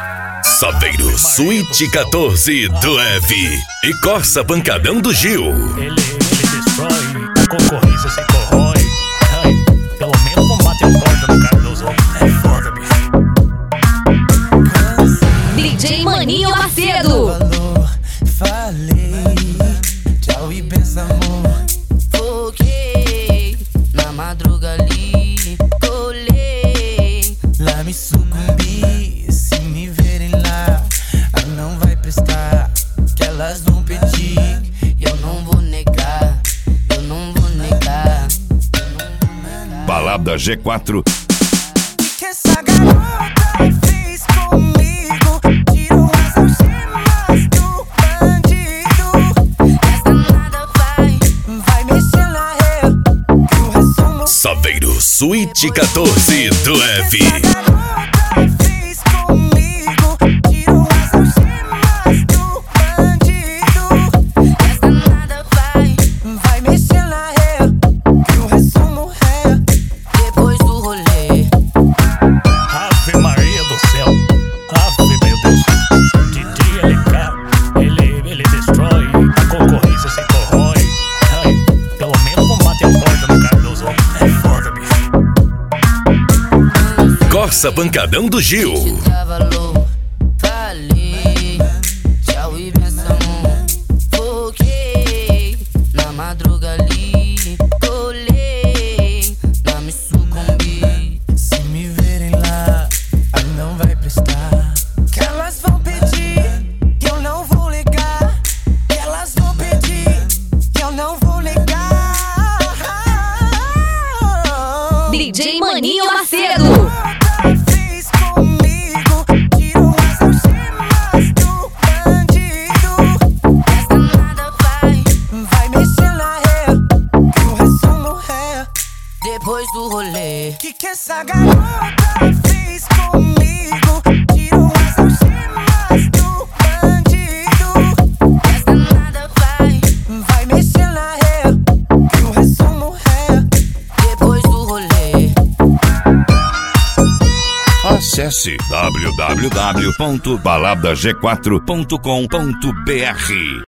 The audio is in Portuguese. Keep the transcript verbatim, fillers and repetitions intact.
Saveiro Suíte quatorze do F e Corsa Pancadão do Gil. Ele, ele destrói, a concorrência se corrói. Ai, pelo menos não bate a porta no cara dos outros. É foda, bicho. D J Maninho Macedo. Falou, falei, tchau e benção, amor. Foquei na madruga ali, colei, lá me sucumbi. Se me verem lá, ah, não vai prestar, que elas vão pedir, e eu não vou negar, eu não vou negar, eu não vou negar. Balada G quatro. Que essa garota fez comigo, tirou as algemas do bandido. Essa nada vai, vai mexer na rede, que o resumo. Saveiro Suíte quatorze do F. Que essa garota fez comigo, tirou as algemas do bandido. Essa nada vai, vai mexer na rede, que o resumo é depois do rolê. Ave Maria do céu, ave meu Deus. D J L K, ele, ele destrói, a concorrência se corrói. Ai, pelo menos não bate a porta no cara dos outros. É foda, bicho. Corsa Pancadão do Gil. Tava louco, falei, tchau e benção. Foquei na madruga ali, colei, lá me sucumbi. Se me verem lá, ah, não vai prestar, que elas vão pedir, que eu não vou ligar, que elas vão pedir, que eu não vou ligar. D J Maninho Macedo. Fez comigo, tirou as algemas do bandido. Essa nada vai, vai mexer na rede, que o resumo é depois do rolê. Que que essa garota fez comigo, tirou as algemas do bandido. Essa nada vai, vai mexer na rede, que o resumo é depois do rolê. Acesse w w w ponto balada g quatro ponto com ponto b r.